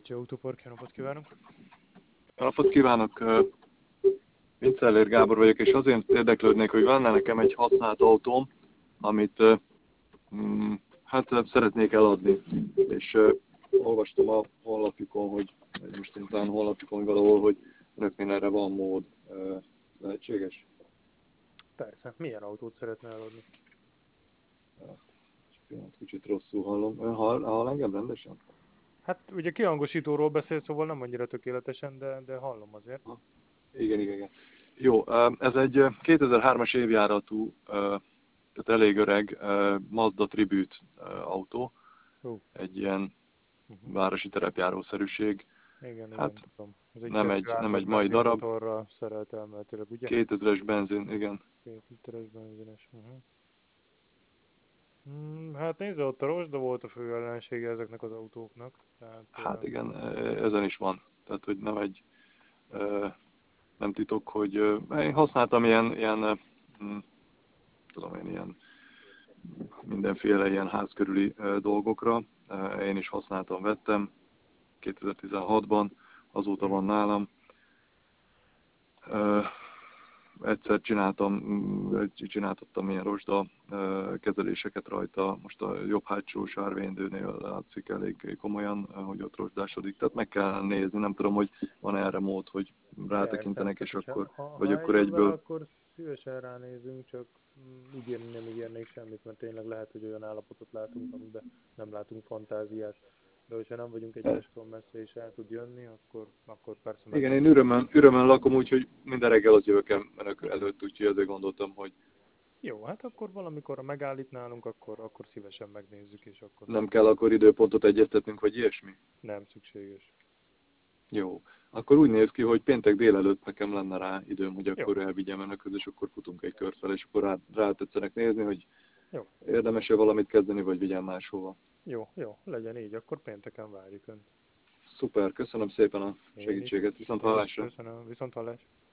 Bécsi Autópark, jó napot kívánok! Jó napot kívánok! Vincellér Gábor vagyok, és azért érdeklődnék, hogy van nekem egy használt autóm, amit hát szeretnék eladni. És olvastam a honlapjukon, hogy most talán honlapjukon valahol, hogy önöknél erre van mód. Lehetséges? Persze, milyen autót szeretne eladni? Pillanat, kicsit rosszul hallom. Ön hall engem rendesen? Hát ugye kihangosítóról beszél, szóval nem annyira tökéletesen, de hallom azért. Ha. Igen. Jó, ez egy 2003-as évjáratú, tehát elég öreg Mazda Tribute autó. Egy ilyen Uh-huh. városi terepjárószerűség. Igen, Hát tudom. Ez egy nem egy mai darab. benzinmotorra szerelt elméletileg, ugye? 2000-es benzin, igen. 2 literes benzines. Hát nézze, ott a rozsda volt a fő ellensége ezeknek az autóknak. Tehát, Hát igen, ezen is van. Tehát, hogy nem titok, hogy én használtam ilyen mindenféle ilyen ház körüli dolgokra. Én is használtam, vettem 2016-ban, azóta van nálam. Egyszer csináltattam ilyen rozsda kezeléseket rajta, most a jobb hátsó sárvédőnél látszik elég komolyan, hogy ott rozsdásodik, tehát meg kell nézni, nem tudom, hogy van erre mód, hogy rátekintenek, és persze, akkor, vagy ha akkor eljön vele, egyből. akkor szívesen ránézünk, csak ígérni nem ígérnék semmit, mert tényleg lehet, hogy olyan állapotot látunk, amiben nem látunk fantáziát. De hogyha nem vagyunk egymástól messze és el tud jönni, akkor persze Igen, én megnézzük. örömmel lakom, úgyhogy minden reggel ott jövök önök előtt, úgyhogy ezért gondoltam, hogy Jó, hát akkor valamikor, ha megállít nálunk, akkor szívesen megnézzük, és akkor nem kell akkor időpontot egyeztetnünk, vagy ilyesmi. nem szükséges. Jó. Akkor úgy néz ki, hogy péntek délelőtt nekem lenne rá időm, hogy Jó, akkor elvigyem önökhöz, és akkor futunk egy kört fel, és akkor rá tetszenek nézni, hogy jó, érdemes-e valamit kezdeni, vagy vigyem máshova. jó, legyen így, akkor pénteken várjuk Önt. Szuper, köszönöm szépen a Én is, segítséget, viszont én is hallásra! köszönöm, viszont hallás.